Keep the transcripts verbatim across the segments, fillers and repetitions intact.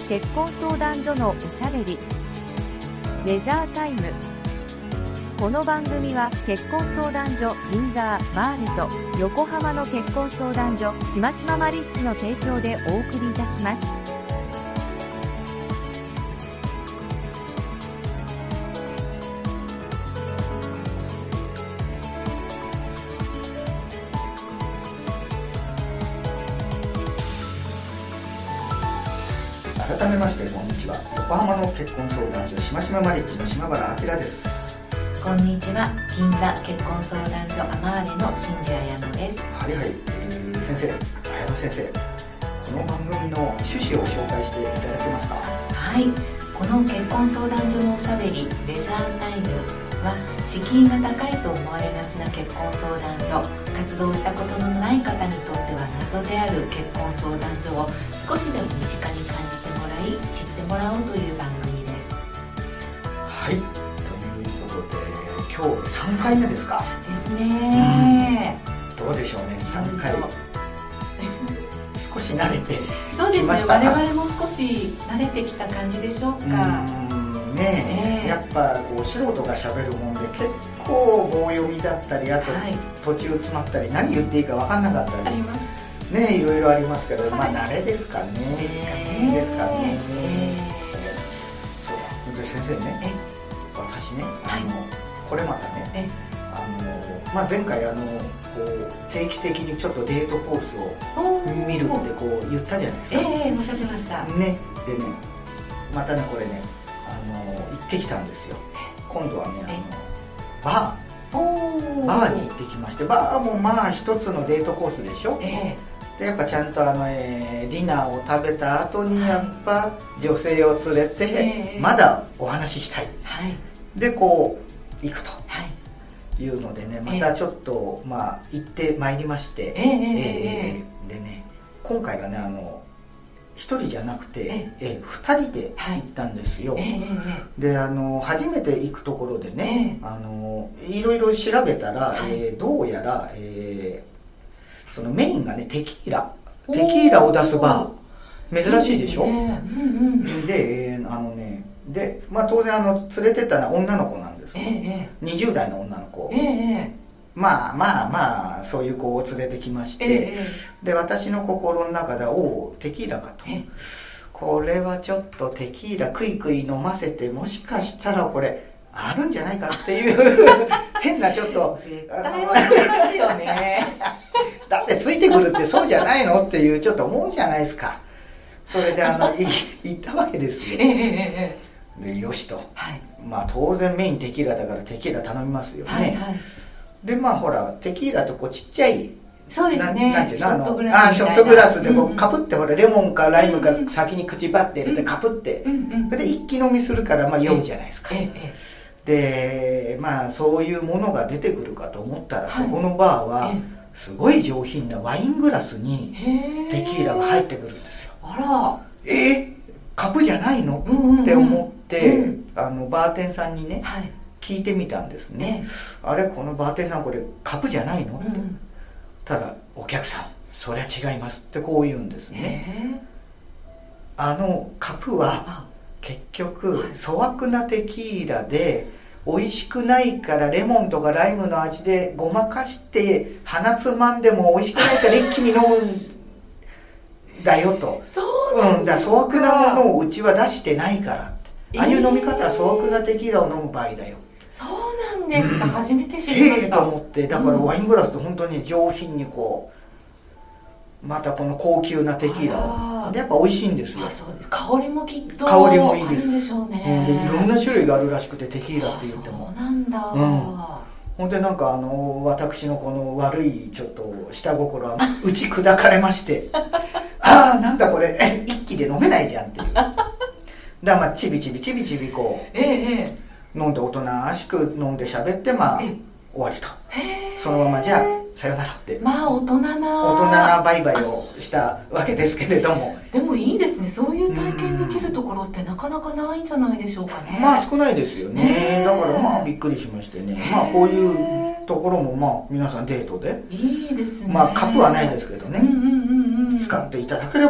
結婚相談所のおしゃべりレジャータイム。この番組は結婚相談所銀座マーレと横浜の結婚相談所しましまマリッジの提供でお送りいたします。 改めましてこんにちは。横浜の結婚相談所しましまマリッジの島原明です。 こんにちは。銀座結婚相談所アマーレの新次彩乃です。 はいはい、えー、先生、彩乃先生、この番組の趣旨を紹介していただけますか？ はい、この結婚相談所のおしゃべりレジャータイムは、敷居が高いと思われがちな結婚相談所、活動したことのない方にとっては謎である結婚相談所を少しでも身近に感じてもらい、知ってもらおうという番組です。 はい、ということで今日さんかいめですか？ ですね、 うん、どうでしょうね、さんかい少し慣れてきました。 そうですね、我々も少し慣れてきた感じでしょうか。 うんねえ、えー、やっぱこう素人がしゃべるもんで結構棒読みだったり、あと途中詰まったり、何言っていいか分かんなかったり、 ありますね、いろいろありますけど、はい、まあ慣れですかね。 ですかね。 そうだ、先生ね、私ね、あの、はい、これまたね、あの、まあ、前回あのこう定期的にちょっとデートコースを見るってこう言ったじゃないですか。 ええ、おっしゃってましたね。でね、またねこれね、あの行ってきたんですよ。今度はね、あのバーバーに行ってきまして、バーもまあ一つのデートコースでしょ。ええ、でやっぱちゃんとあの、えー、ディナーを食べた後にやっぱ女性を連れて、えー、まだお話ししたい、はい、でこう行くと、はい、いうのでね、またちょっと、えー、まあ行ってまいりまして、えーえー、でね、今回はね、あの一人じゃなくて、ええ、二人で行ったんですよ。はい、で、あの初めて行くところでね、えあのいろいろ調べたら、はい、えー、どうやら、えー、そのメインがねテキーラテキーラを出すバー、珍しいでしょ。で、ね、うんうん、で、えー、あのねで、まあ、当然あの連れてったのは女の子なんです、えー、にじゅう代の女の子、えーまあまあまあそういう子を連れてきまして、えー、で私の心の中では、おおテキーラかと、えー、これはちょっとテキーラクイクイ飲ませて、もしかしたらこれあるんじゃないかっていう変なちょっと絶対思いますよねだってついてくるってそうじゃないのっていうちょっと思うじゃないですか。それであの行ったわけですよ、えー、でよしと、はい、まあ当然メインテキーラだからテキーラ頼みますよね、はいはい、でまあほらテキーラとこうちっちゃい、 そうですね、 なんていうの、ショットグラスみたいな、あショットグラスでこうかぶって、ほらレモンかライムか先に口バッて入れてかぶって、それで一気飲みするからまあ酔うじゃないですか。でまあそういうものが出てくるかと思ったら、そこのバーはすごい上品なワイングラスにテキーラが入ってくるんですよ。 あら、 えー、カプじゃないのって思って、あのバーテンさんにね、はい、聞いてみたんですね、えー、あれこのバーテンさんこれカプじゃないのって、うん、ただお客さんそりゃ違いますってこう言うんですね、えー、あのカプは結局粗悪なテキーラで美味しくないからレモンとかライムの味でごまかして鼻つまんでも美味しくないから一気に飲むんだよと。 そうなんですか。うん、だから粗悪なものをうちは出してないからって、ああいう飲み方は粗悪なテキーラを飲む場合だよ。 そうなんですか、うん、初めて知りました。 ええと思って、だからワイングラスって本当に上品にこう、またこの高級なテキーラを、でやっぱ美味しいんですよ。 あ、そうです。香りもきっと香りもいいです。 あるんでしょうね。 でいろんな種類があるらしくて、テキーラって言っても。 そうなんだ。うん、 本当になんかあの私のこの悪いちょっと下心は打ち砕かれましてああなんだこれ一気で飲めないじゃんっていうだからまあちびちびちびちびこう、ええ、飲んでおとなしく飲んで喋ってまあ終わりと、そのままじゃあさよならって、 まあ大人な大人なバイバイをしたわけですけれどもでもいいですね、そういう体験できるところってなかなかないんじゃないでしょうかね。 まあ少ないですよね。だからまあびっくりしましてね、まあこういうところもまあ皆さんデートでいいですね。 まあカップはないですけどね、うんうんうんうん、使っていただければ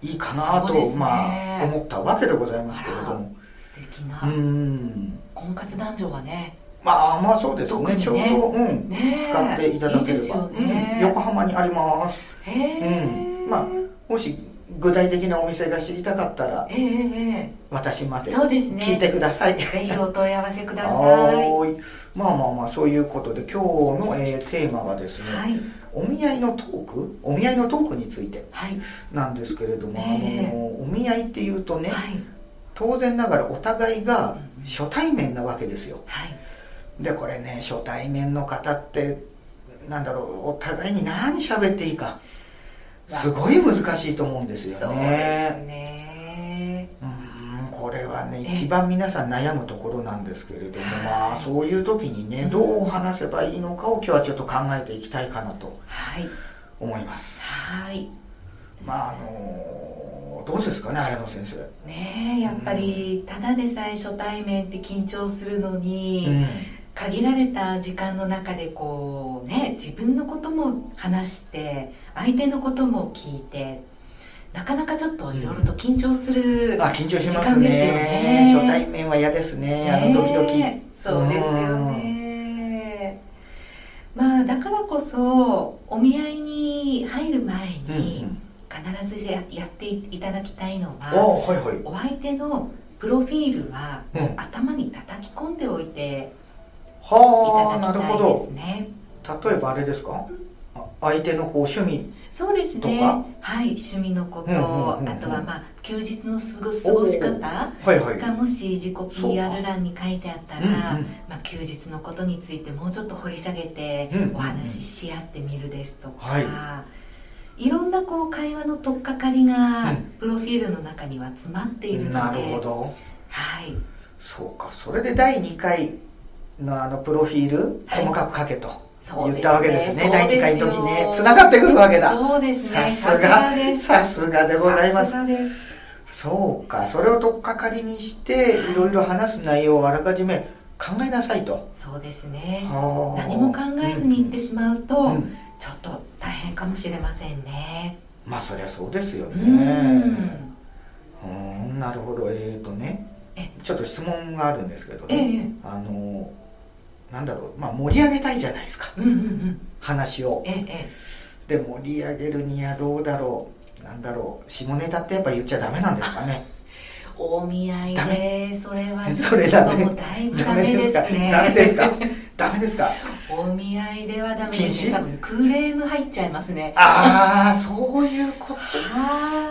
いいかなと、 ね、 まあ、思ったわけでございますけれども。 素敵なうん婚活男女はね、 まあまあそうです ね, ねちょうど、うんね、 使っていただければいいですよ、ね、うん、横浜にあります。 へー、うん、まあもし具体的なお店が知りたかったら、 えー、 私までそうですね、 聞いてください。 ぜひお問い合わせください。 はいまあまあまあそういうことで今日の、えー、テーマがですね、はい、お見合いのトークお見合いのトークについてなんですけれども、はい、あのお見合いっていうとね、はい、当然ながらお互いが初対面なわけですよ、はい、でこれね初対面の方ってなんだろうお互いに何喋っていいかすごい難しいと思うんですよね。 そうですね、 うんこれはね一番皆さん悩むところなんですけれども、まあそういう時にねどう話せばいいのかを今日はちょっと考えていきたいかなと思います。 はい、 まああのどうですかね綾野先生。 ねえやっぱりただでさえ初対面って緊張するのに、うん限られた時間の中でこうね自分のことも話して相手のことも聞いてなかなかちょっといろいろと緊張する時間ですよね、うん、あ緊張しますね。 初対面は嫌ですね、あのドキドキ。 そうですよね。まあだからこそお見合いに入る前に必ずやっていただきたいのは、 はいはい、 お相手のプロフィールはもう頭に叩き込んでおいてはあ、なるほど。 例えばあれですか、相手のこう趣味そうですね、はい、趣味のこと、うんうんうんうん、あとはまあ休日の過ごし方が、はいはい、もし自己 ピーアール 欄に書いてあったら、うんうんまあ、休日のことについてもうちょっと掘り下げてお話しし合ってみるですとか、うんうんうん、いろんなこう会話の取っかかりがプロフィールの中には詰まっているので、 なるほど、 はい、 そうか、それでだいにかいのあのプロフィール細かく書けと、はい、言ったわけですね。だいにかいの時ねつながってくるわけだ。 そうですね、 さすがさすがでございます。 さすがです。 そうか、それを取っかかりにしていろいろ話す内容をあらかじめ考えなさいと。 そうですね、何も考えずに言ってしまうと、うんうん、ちょっと大変かもしれませんね。 まあそりゃそうですよね。うん、うんなるほど。えーとねちょっと質問があるんですけどね、えー、あのなんだろう、まあ、盛り上げたいじゃないですか、うんうんうん、話を、ええ、で盛り上げるにはどうだろう、なんだろう、下ネタってやっぱ言っちゃダメなんですかね。 お見合いでそれはちょっともうだいぶダメですね。 ダメですかダメですかお見合いではダメですね。多分クレーム入っちゃいますね。 ああそういうこと。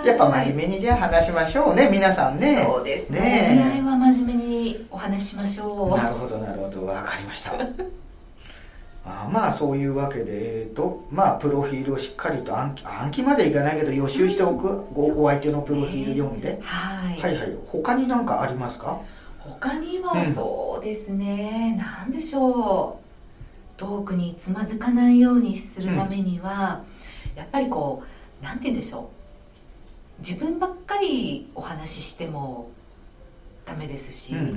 やっぱ真面目にじゃあ話しましょうね皆さんね。 そうですね、ね、お見合いは真面目にお話ししましょう。 なるほどなるほど、分かりましたあまあそういうわけで、えーとまあ、プロフィールをしっかりと暗記、暗記までいかないけど予習しておく、うん、ごお相手のプロフィール読んで、はい、はいはい。他に何かありますか？ 他にはそうですね、うん、何でしょう、トークにつまずかないようにするためには、うん、やっぱりこうなんて言うんでしょう、自分ばっかりお話ししてもダメですし、うんうんうん、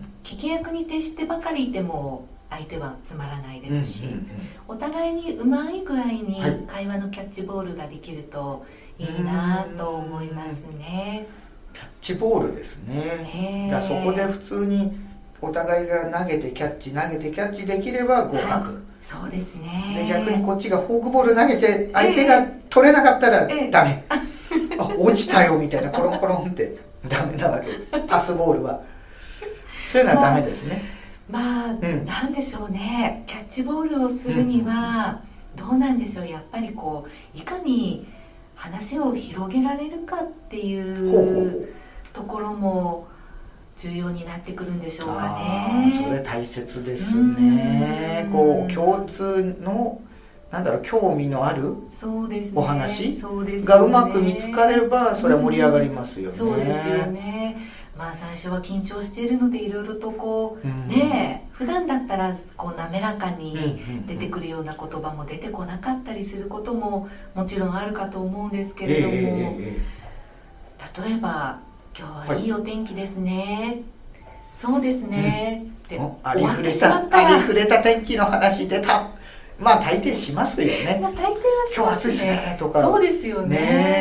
聞き役に徹してばかりいても相手はつまらないですし、うんうんうん、お互いにうまい具合に会話のキャッチボールができるといいなと思いますね。 キャッチボールですね。だそこで普通にお互いが投げてキャッチ投げてキャッチできれば合格、はい、 そうですね。 で逆にこっちがフォークボール投げて相手が取れなかったらダメ、あ落ちたよみたいなコロンコロンってダメなわけ。パスボールはそういうのはダメですね。 まあ、うん、なんでしょうね、キャッチボールをするにはどうなんでしょう、やっぱりこういかに話を広げられるかっていうところも重要になってくるんでしょうかね。 あそれ大切ですね。こう共通のなんだろう興味のあるお話がうまく見つかればそれは盛り上がりますよね。 そうですよね。まあ最初は緊張しているのでいろいろとこう、うん、ね普段だったらこう滑らかに出てくるような言葉も出てこなかったりすることももちろんあるかと思うんですけれども、えー、例えば今日はいいお天気ですね、はい、そうですね、うん、ってありふれたありふれた天気の話出た。まあ大抵しますよね。 まあ大抵はしますね。 今日暑いですねとか。 そうですよね。ね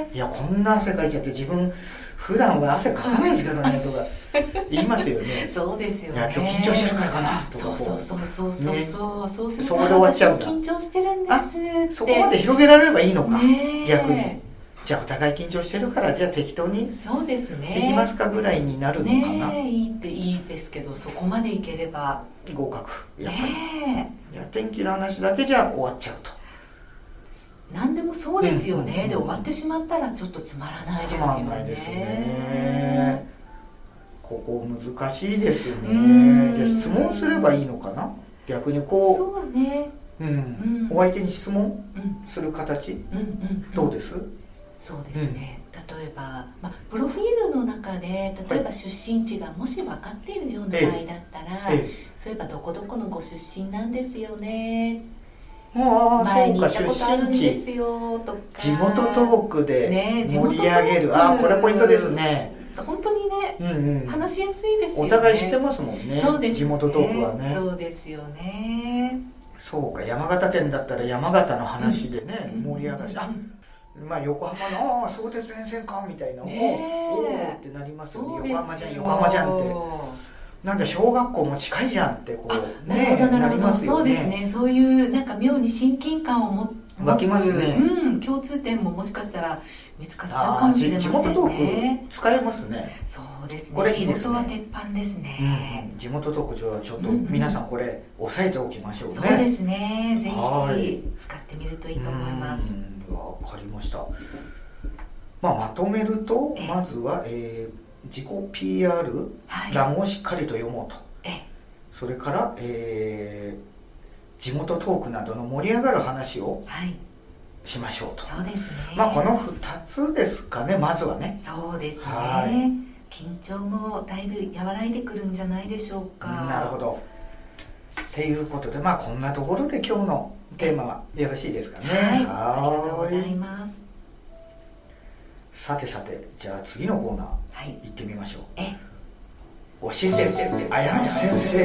いやこんな汗かいちゃって自分普段は汗かかないんですけどねとか言いますよね。 そうですよね。 いや今日緊張してるからかなとかそうそうそうそうそう、ね、そうするとそこで終わっちゃうんだ。 私も緊張してるんですってそこまで広げられればいいのか、 ね、 逆にじゃあお互い緊張してるからじゃあ適当にそうですねできますかぐらいになるのかな。 ね、いいっていいですけどそこまでいければ合格やっぱり、 ね、 いや天気の話だけじゃ終わっちゃうと。 何でもそうですよね、うんうんうん、で終わってしまったらちょっとつまらないですよね。 つまらないですね。ここ難しいですね。じゃあ質問すればいいのかな、逆にこう。 そうね、 うんうん、お相手に質問する形、うんうんうん、どうです？ そうですね、うん、例えば、まあ、プロフィールの中で例えば出身地がもし分かっているような場合だったら、ええ、そういえばどこどこのご出身なんですよね、 あ前に行ったことあるんですよとか、 地元トークで盛り上げる、ね、ああこれポイントですね。 本当にね、うんうん、話しやすいですよね。 お互い知ってますもんね。 そうですね、 地元トークはね。 そうですよね。 そうか、山形県だったら山形の話でね、うん、盛り上がるし、あ、まあ横浜のああ相鉄沿線かみたいな、ね、おおってなりますよね。横浜じゃん横浜じゃんって。なんで小学校も近いじゃんってこうなるほどなるほど、そうですね。そういうなんか妙に親近感を持湧きますね、 うん、共通点ももしかしたら見つかっちゃうかもしれませんね。 地元トーク使えますね。 そうですね、 これいいですね。 地元は鉄板ですね、 うん、地元トーク上はちょっと皆さんこれ押さえておきましょうね。 そうですね、ぜひ使ってみるといいと思います。 わかりました。まあ、まとめるとまずは、えー自己 ピーアール 欄をしっかりと読もうと、はい、それから、えー、地元トークなどの盛り上がる話をしましょうと、 はい、そうですね。 まあこのふたつですかね、まずはね。 そうですね、はい、緊張もだいぶ和らいでくるんじゃないでしょうか。 なるほど。っていうことで、まあこんなところで今日のテーマはよろしいですかね。はい、 はい、ありがとうございます。 さてさて、じゃあ次のコーナー、はい、行ってみましょう。 え教えて綾野先生。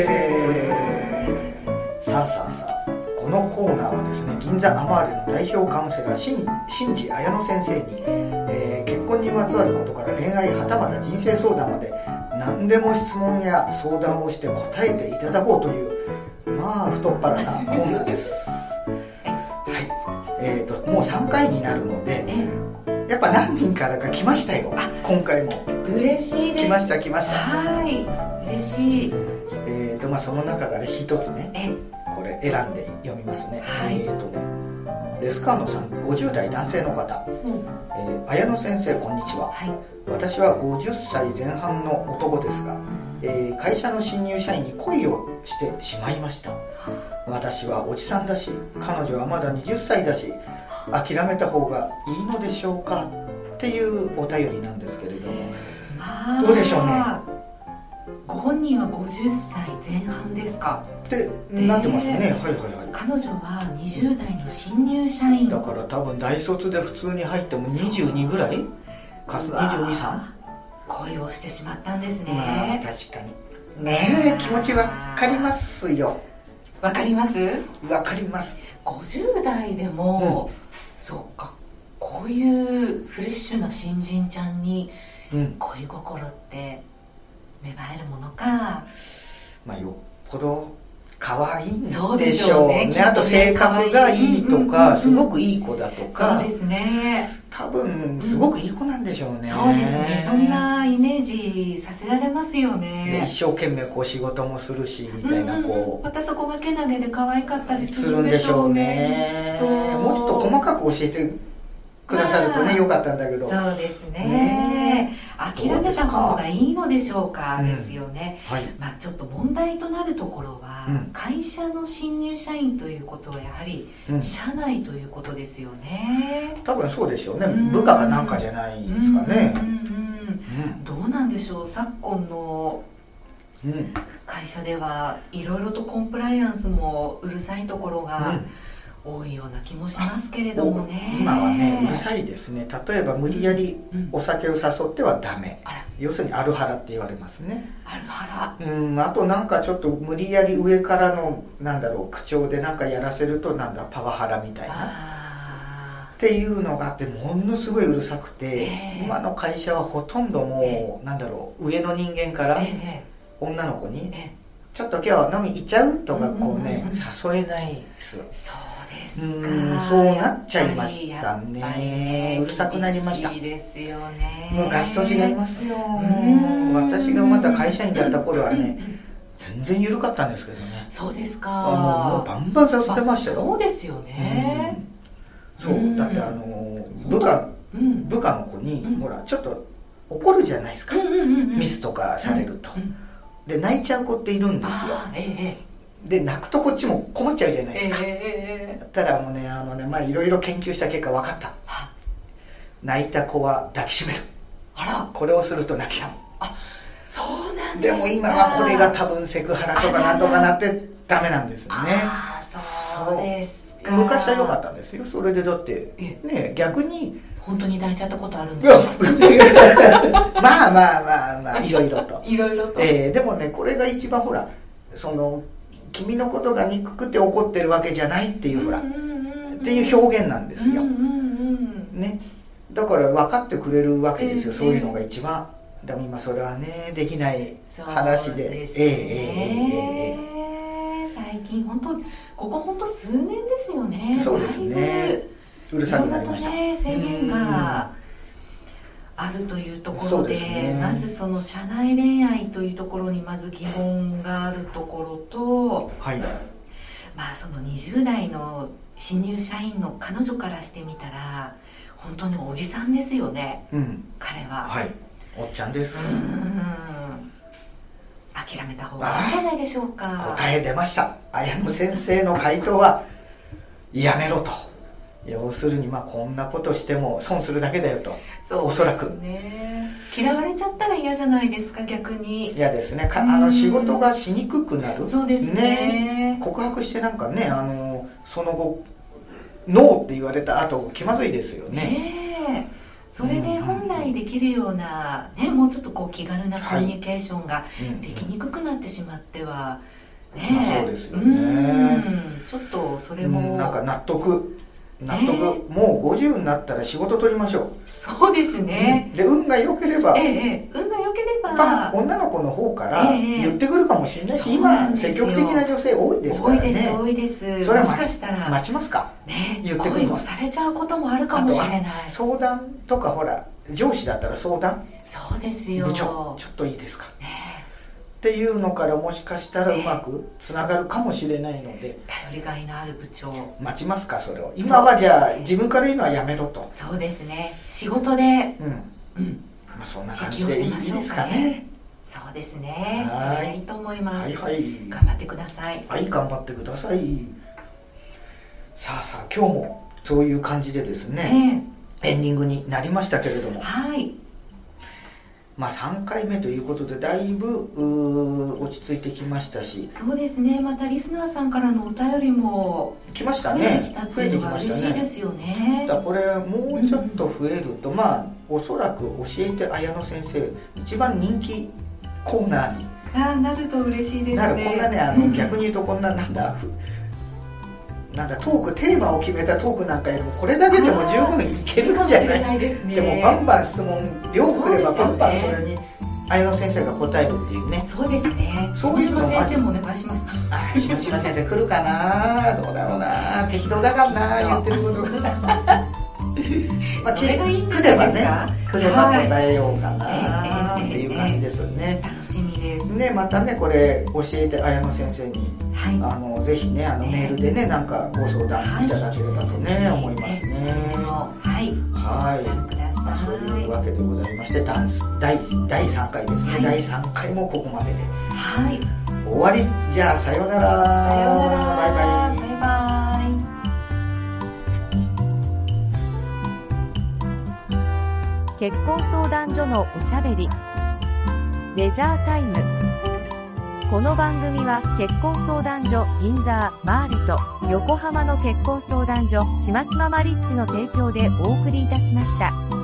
さあさあさあ、このコーナーはですね、銀座アマーレの代表カウンセラー新地綾野先生に、えー、結婚にまつわることから恋愛はたまた人生相談まで何でも質問や相談をして答えていただこうという、まあ太っ腹なコーナーですはい、えーともうさんかいになるので、やっぱ何人からか来ましたよ。あ、今回も嬉しいです。 来ました来ました。 はい、嬉しい。 えーとまあその中から一つね、これ選んで読みますね。はい、えーとねレスカーノさん、ごじゅう代男性の方、うん、えー、綾野先生こんにちは、はい、私はごじゅっさいぜん半の男ですが、うん、えー、会社の新入社員に恋をしてしまいました。私はおじさんだし、彼女はまだはたちだし、諦めた方がいいのでしょうかっていうお便りなんですけれども、どうでしょうね。 ご本人はごじゅっさいぜん半ですかってなってますね。はいはいはい。 彼女はにじゅう代の新入社員だから多分大卒で普通に入ってもにじゅうにぐらいか、にじゅうに、さん恋をしてしまったんですね。 まあ確かにね、気持ちわかりますよ。 わかります。 わかります。 ごじゅう代でも、うん、そうか、こういうフレッシュな新人ちゃんに恋心って芽生えるものか、うん、 まあよっぽど可愛いんでしょうね。そうでしょうね。あと性格がいいとか、うんうんうん、すごくいい子だとか。 そうですね。 多分すごくいい子なんでしょうね。うん、 そうですね。そんなイメージさせられますよね。 で一生懸命こう仕事もするしみたいな、こう、 うんうん、またそこがけなげで可愛かったりするんでしょうね。 するんでしょうね。もうちょっと細かく教えてくださるとね、よかったんだけど。 そうですね。ね、諦めた方がいいのでしょうか、ですよね。うん、はい、まあちょっと問題となるところは、うん、会社の新入社員ということはやはり、うん、社内ということですよね。 多分そうでしょうね。部下かなんかじゃないですかね。 どうなんでしょう。昨今の会社ではいろいろとコンプライアンスもうるさいところが、うん、多いような気もしますけれどもね。 今はねうるさいですね。例えば無理やりお酒を誘ってはダメ、うん、要するにアルハラって言われますね。 アルハラ、うん、あとなんかちょっと無理やり上からのなんだろう口調でなんかやらせるとなんだパワハラみたいな。 っていうのがあって、ものすごいうるさくて、 えー、 今の会社はほとんどもう、えー、なんだろう、上の人間から女の子に、えー、ちょっと今日飲み行っちゃうとかこうね、誘えないです。 そうですか。 うん、そうなっちゃいましたね。うるさくなりました。 厳しいですよね。 昔と違いますよ。私がまだ会社員だった頃はね、全然緩かったんですけどね。 そうですか。 もうバンバン誘ってましたよ。 そうですよね。 うん、そうだってあの部下、うん、部下の子に、うん、ほらちょっと怒るじゃないですか、うんうんうんうん、ミスとかされると、うんうん、で泣いちゃう子っているんですよ。ええ、で泣くとこっちも困っちゃうじゃないですか。ええ、だったらもうね、あのね、まあいろいろ研究した結果分かった。泣いた子は抱きしめる。あら、これをすると泣き止む。あ、そうなんですか。でも今はこれが多分セクハラとかなんとかなってダメなんですよね。ああ、そうですか。昔は良かったんですよ。それでだってね、逆に本当に抱いちゃったことあるんですか。まあまあまあまあ、いろいろといろいろと、 えー、でもね、これが一番ほら、その君のことが憎くて怒ってるわけじゃないっていうほら、うんうんうん、っていう表現なんですよ、うんうんうん、ね、だから分かってくれるわけですよ、えー、そういうのが一番。でも今それはね、できない話で。そうですね、えーえーえー、最近本当ここ本当数年ですよね。 そうですね、うるさくなりました。 ね、制限があるというところ で, で、ね、まずその社内恋愛というところにまず疑問があるところと、はい、まあそのにじゅう代の新入社員の彼女からしてみたら本当におじさんですよね、うん、彼は。はい、 おっちゃんです。うん、 諦めた方がいいんじゃないでしょうか。 答え出ました。綾野先生の回答はやめろと。要するに、まあこんなことしても損するだけだよと。そうですね、おそらく嫌われちゃったら嫌じゃないですか。逆に嫌ですね。か、あの仕事がしにくくなる。 そうです ね, ね。告白してなんかね、あのその後ノーって言われた後気まずいですよね。ね、 それで本来できるような、ね、もうちょっとこう気軽なコミュニケーションができにくくなってしまっては、ね、 まあ、そうですよね。うん、 ちょっとそれも、 うん、なんか納得納得、えー、もうごじゅうになったら仕事取りましょう。 そうですね、 うん、で運が良ければ、 えー、運が良ければ女の子の方から言ってくるかもしれないし、えー、今積極的な女性多いですからね。 多いです多いです。 それはもしかしたら待ちますか、 ね、言ってくるの恋をされちゃうこともあるかもしれない。 相談とか、ほら上司だったら相談、 そうですよ、 部長ちょっといいですか、ね、っていうのからもしかしたらうまくつながるかもしれないので、 頼りがいのある部長待ちますか。それを今はじゃあ自分から言うのはやめろと。 そうですね、仕事で、うんうん、 まあ、そんな感じでいいですかね。 そうですね、それがいいと思います。はいはい、頑張ってください。 はい、頑張ってください。さあさあ、今日もそういう感じでですね、えー、エンディングになりましたけれども、はい、まあさんかいめということでだいぶ落ち着いてきましたし、 そうですね、またリスナーさんからのお便りも来ましたね。 増えてきたっていうのは嬉しいですよね。 だこれもうちょっと増えると、うん、まあおそらく教えて綾野先生一番人気コーナーにあなると嬉しいですね。 なる。こんなね、あの、うん、逆に言うとこんななんだなんだトークテーマを決めたトークなんかよりもこれだけでも十分いけるんじゃない。 で, す、ね、 でもバンバン質問量くればバンバンそれに綾野先生が答えるっていうね。 そうですね。そういうの先生もお願いします。 あ、しましま先生来るかな、どうだろうな、適当だからな言ってることがまあ、 それがいいんじゃ来ればないですか。 ね、来れば答えようかなっていう感じですよね。 楽しみですね。またね、これ教えて綾野先生に、はい、あのぜひね、あのメールでね、なんかご相談いただければとね、思いますね。 はいはい、まあ、そういうわけでございまして、だいさんかいですね、はい、だいさんかいもここまでで、はい、終わり。じゃあさようなら。 さようなら。 バイバイ。 バイバイ。 結婚相談所のおしゃべりレジャータイム。この番組は結婚相談所銀座マーレと横浜の結婚相談所しましまマリッジの提供でお送りいたしました。